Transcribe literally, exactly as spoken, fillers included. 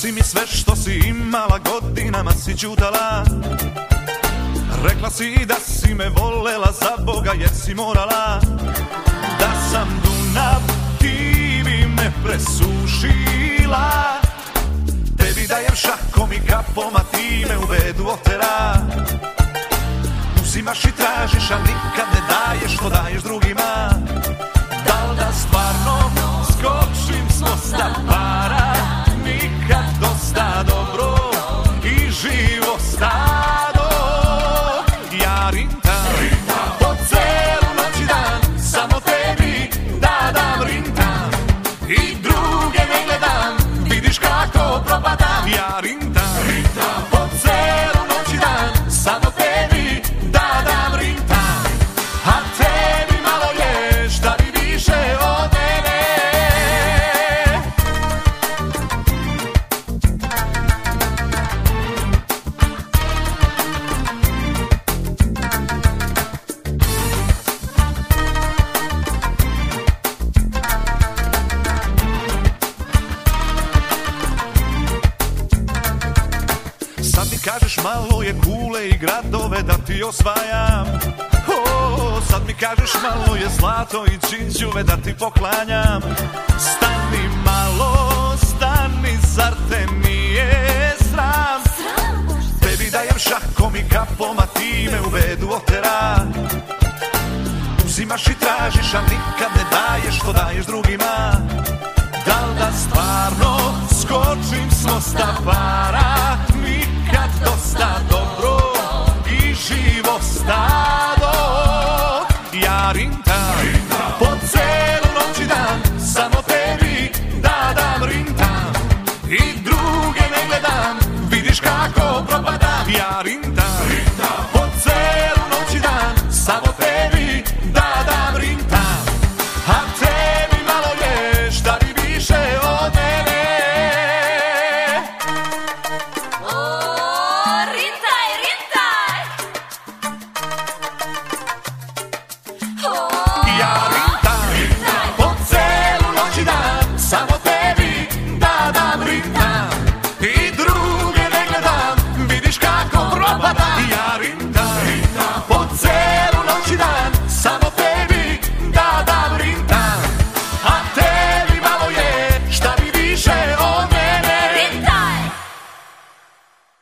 si mi sve što si imala, godinama si ćutala. Rekla si da si me volela za Boga jer si morala. Da sam Dunav, ti bi me presušila. Tebi dajem šakom i kapom, a ti me u bedu otera. Uzimaš i tražiš, a nikad ne daješ što daješ drugima. Da li da stvarno skočim s mosta para? Nikad dosta dobro i živo stado. Ja rintam po celu noć i dan, samo tebi da dam rintam. I druge ne gledam, vidiš kako propadam. Ja rintam po celu noć i dan, samo tebi da dam rintam. A tebi malo je, šta bi više od mene. Sad mi kažeš malo je kule i gradove da ti osvajam. Oh, sad mi kažeš malo je zlato i džinđuve da ti poklanjam. Stani malo, stani, zar te nije sram? Tebi dajem šakom i kapom, a ti me u bedu otera. Uzimaš i tražiš, a nikad ne daješ što daješ drugima. Da li da stvarno skočim s mosta para? Nikad dosta dobro i živo stado. Ja rintam po celu noć i dan, samo tebi da dam rintam. I druge ne gledam, vidiš kako propadam.